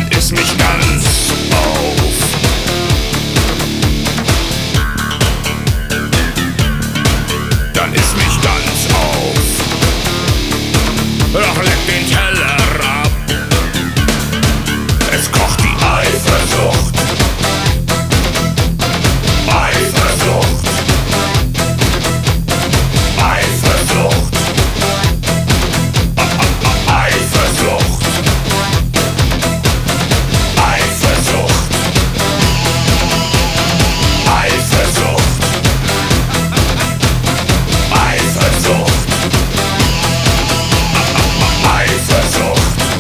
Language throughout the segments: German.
und iss mich ganz auf. Dann iss mich ganz auf. Doch leck den Teller ab. Es kocht die Eifersucht. Eifersucht. Eifersucht. Eifersucht. Eifersucht. Eifersucht. Eifersucht. Eifersucht.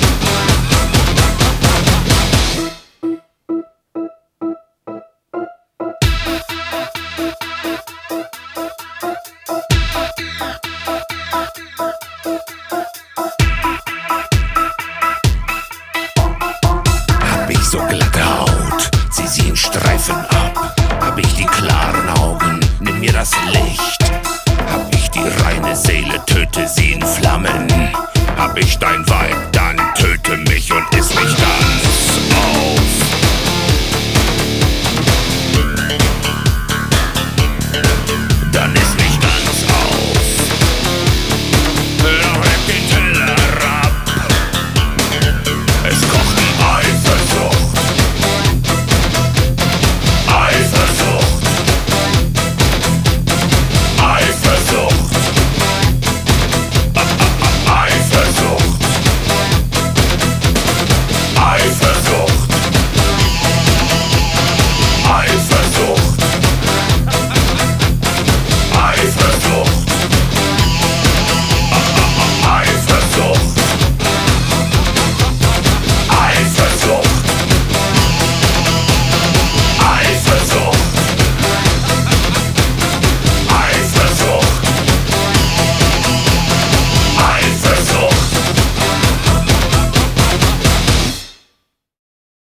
Hab ich so glatte Haut, zieh sie in Streifen ab. Hab ich die klaren Augen, nimm mir das Licht. Hab ich die reine Seele, töte sie in Flammen. Hab ich dein Weib, dann töte mich und iss mich ganz auf.